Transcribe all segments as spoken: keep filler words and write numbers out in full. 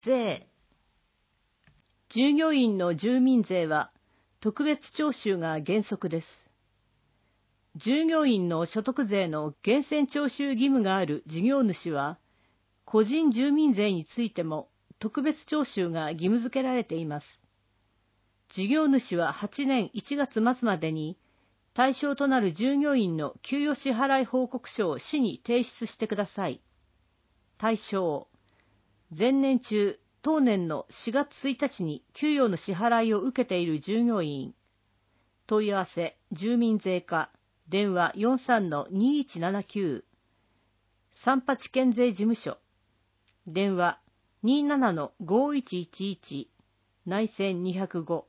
税。従業員の住民税は特別徴収が原則です。従業員の所得税の源泉徴収義務がある事業主は、個人住民税についても特別徴収が義務付けられています。事業主ははちねんいちがつ末までに対象となる従業員の給与支払い報告書を市に提出してください。対象、前年中、当年のしがつついたちに給与の支払いを受けている従業員。問い合わせ、住民税課、電話 よんさんのにいちななきゅう。三八県税事務所、電話 にじゅうななのごいちいちいち、内線にひゃくご。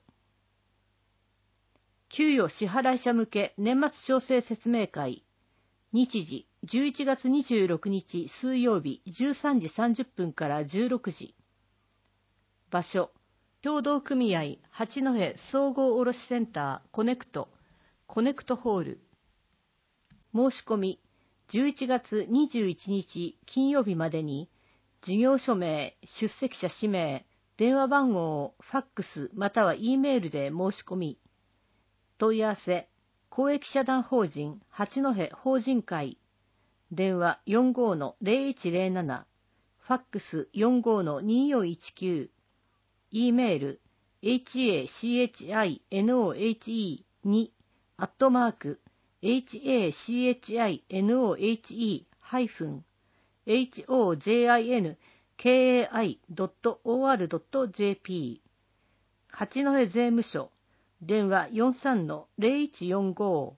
給与支払者向け年末調整説明会。日時、じゅういちがつにじゅうろくにち水曜日じゅうさんじさんじゅっぷんからじゅうろくじ。場所、協同組合八戸総合卸センターコネクト、コネクトホール。申し込み、じゅういちがつにじゅういちにち金曜日までに、事業所名、出席者氏名、電話番号をファックスまたは E メールで申し込み。問い合わせ、公益社団法人八戸法人会、電話 よんごのぜろいちぜろなな、ファックス よんごのによんいちきゅう、E メール ハchinohe アットマーク hachinohe-hojinkai.or.jp 八戸税務署、電話 よんさんのぜろいちよんご。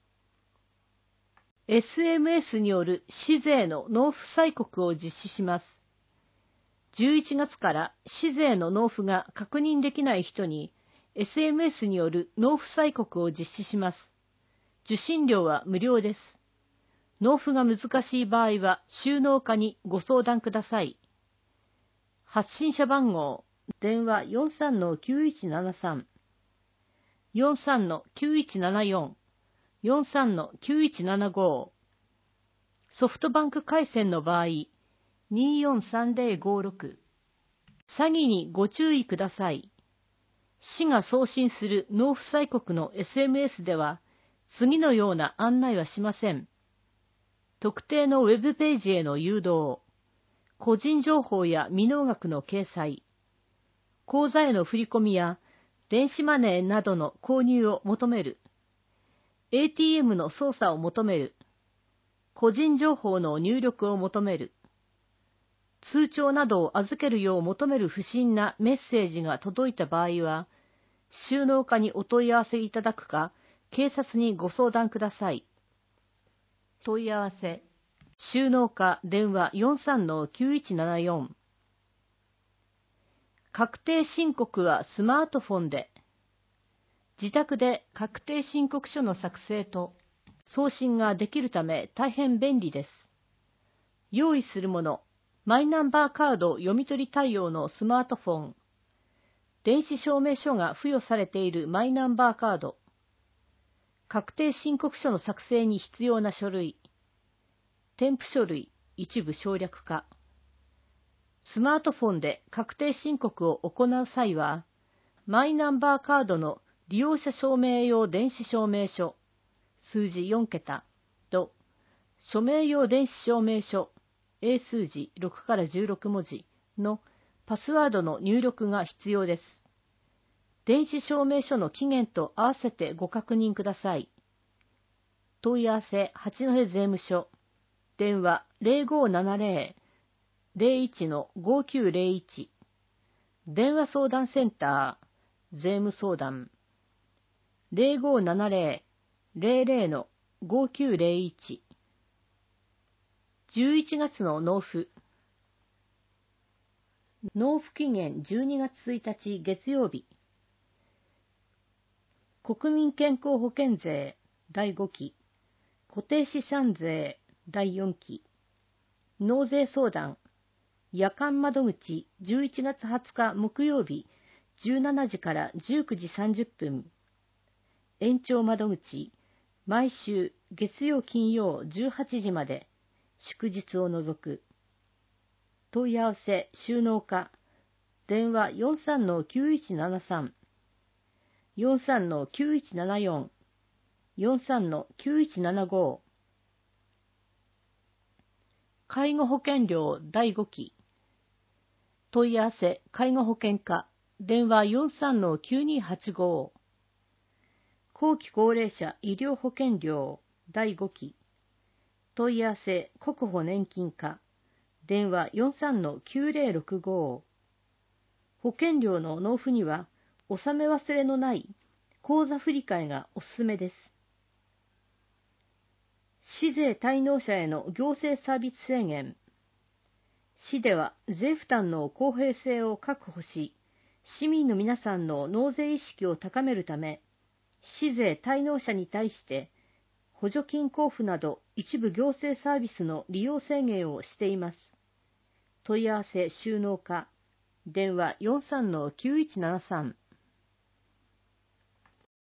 エスエムエス による市税の納付催告を実施します。じゅういちがつから市税の納付が確認できない人に エスエムエス による納付催告を実施します。受信料は無料です。納付が難しい場合は収納課にご相談ください。発信者番号、電話 よんさんのきゅういちななさん、よんさんのきゅういちななよん、よんさんのきゅういちななご。ソフトバンク回線の場合、によんさんぜろごろく。詐欺にご注意ください。市が送信する納付催告の エスエムエス では、次のような案内はしません。特定のウェブページへの誘導、個人情報や未納額の掲載、口座への振り込みや電子マネーなどの購入を求める、エーティーエム の操作を求める、個人情報の入力を求める、通帳などを預けるよう求める不審なメッセージが届いた場合は、収納課にお問い合わせいただくか、警察にご相談ください。問い合わせ、収納課電話 よんさんのきゅういちななよん。確定申告はスマートフォンで。自宅で確定申告書の作成と送信ができるため大変便利です。用意するもの、マイナンバーカード読み取り対応のスマートフォン、電子証明書が付与されているマイナンバーカード、確定申告書の作成に必要な書類、添付書類、一部省略化。スマートフォンで確定申告を行う際は、マイナンバーカードの利用者証明用電子証明書、数字よんけたと、署名用電子証明書、英数字ろくからじゅうろくもじのパスワードの入力が必要です。電子証明書の期限と合わせてご確認ください。問い合わせ八戸税務署、電話 ぜろごななぜろ ぜろいちのごきゅうぜろいち、電話相談センター、税務相談、ぜろごななぜろ ぜろぜろのごきゅうぜろいち。じゅういちがつの納付。納付期限じゅうにがつついたち月曜日。国民健康保険税だいごき、固定資産税だいよんき、納税相談、夜間窓口じゅういちがつはつか木曜日じゅうしちじからじゅうくじさんじゅっぷん、延長窓口、毎週月曜金曜じゅうはちじまで、祝日を除く。問い合わせ収納課電話 よんさんのきゅういちななさん、よんさんのきゅういちななよん、よんさんのきゅういちななご。介護保険料だいごき。問い合わせ介護保険課、電話 よんさんのきゅうにはちご。後期高齢者医療保険料だいごき。問い合わせ国保年金課、電話 よんさんのきゅうぜろろくご。保険料の納付には、納め忘れのない口座振替がおすすめです。市税滞納者への行政サービス制限。市では税負担の公平性を確保し、市民の皆さんの納税意識を高めるため、市税滞納者に対して補助金交付など一部行政サービスの利用制限をしています。問い合わせ収納課、電話 よんさんのきゅういちななさん。